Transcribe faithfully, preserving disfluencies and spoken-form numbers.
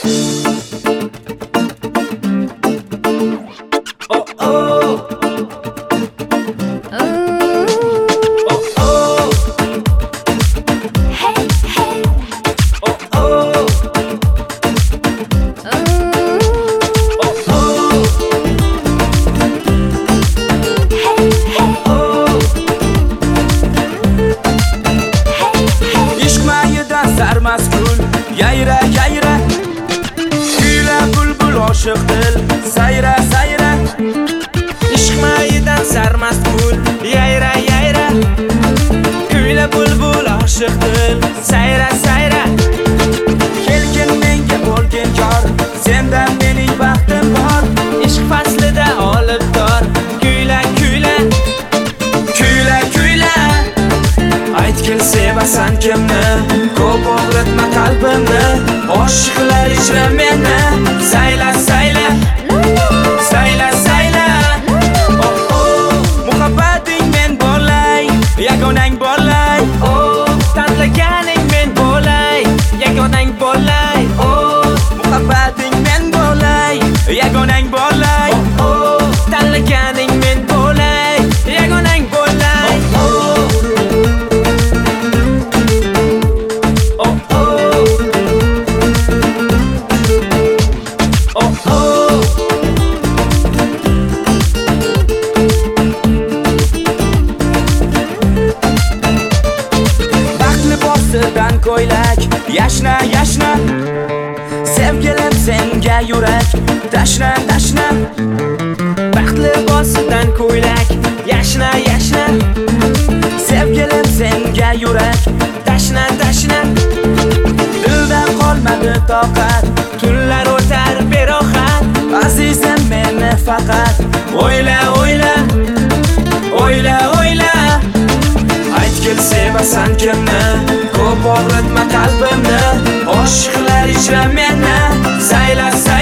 Sarmast gul, yayra yayra, kuyla bulbul oshiq dil, sayra sayra. Ishq mayidan sarmast gul, yayra yayra, kuyla bulbul oshiq dil, sayra sayra. Kelgin menga bo'lgin kor, sendan mening baxtim bor. Ishq faslida olib tor, kuyla kuyla, kuyla kuyla. Aytgil sevasan kimni, ko'p og'ritma qalbimni, oshiqlar ichra meni. Sayla sayla, sayla sayla. Oh oh, muhabbating men bo'lay, yagonang bo'lay. Oh, tanlaganing men bo'lay, yagonang bo'lay. Oh, muhabbating men bo'lay, yagonang bo'lay. Oh, tanlaganing men bo'lay, yagonang bo'lay. Dan ko'ylak, yashna yashna, sevgilim senga yurak, tashna tashna. Baxt libosidan ko'ylak, yashna yashna, sevgilim senga yurak, tashna tashna. Dildan qolmadi toqat, tunlar o'tar berohat. Azizim meni faqat o'yla o'yla, o'yla o'yla. Aytgil sevasan kimni, ko'p og'ritma qalbimni, oshiqlar ichra meni. Sayla